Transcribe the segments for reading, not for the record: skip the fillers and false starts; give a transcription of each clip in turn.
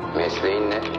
Mesleğin ne?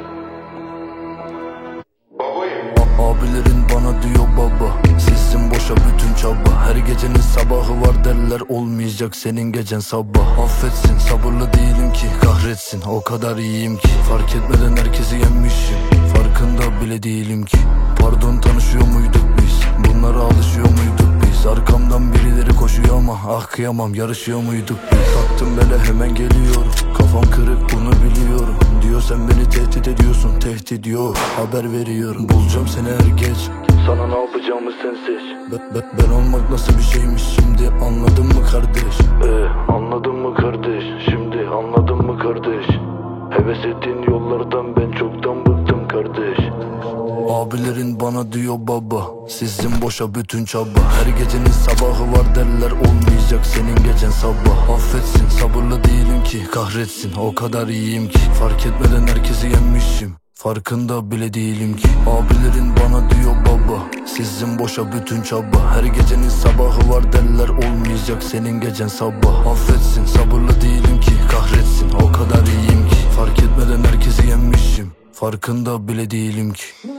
Abilerin bana diyor baba, sizin boşa bütün çaba. Her gecenin sabahı var derler, olmayacak senin gecen sabah. Affetsin, sabırlı değilim ki kahretsin, o kadar iyiyim ki. Fark etmeden herkesi yenmişim, farkında bile değilim ki. Pardon, tanışıyor muyduk biz? Bunlara alışıyor muyduk biz? Arkamdan birileri koşuyor ama ah kıyamam, yarışıyor muyduk biz? Taktım bele hemen geliyorum, kafam kırık bunu biliyorum. Diyor sen beni tehdit ediyorsun, tehdit yok, haber veriyorum. Bulacağım seni er geç, sana ne yapacağımı sen seç. Ben olmak nasıl bir şeymiş şimdi anladın mı kardeş? Anladın mı kardeş, şimdi anladın mı kardeş? Heves ettiğin yollardan ben çoktan bıktım kardeş. Abilerin bana diyor baba, sizin boşa bütün çaba. Her gecenin sabahı var derler, olmayacak senin gecen sabah. Affetsin, sabırlı değilim ki kahretsin, o kadar iyiyim ki. Fark etmeden herkesi yenmişim, farkında bile değilim ki. Abilerin bana diyor baba, sizin boşa bütün çaba. Her gecenin sabahı var derler, olmayacak senin gecen sabah. Affetsin, sabırlı değilim ki kahretsin, o kadar iyiyim ki. Fark etmeden herkesi yenmişim, farkında bile değilim ki.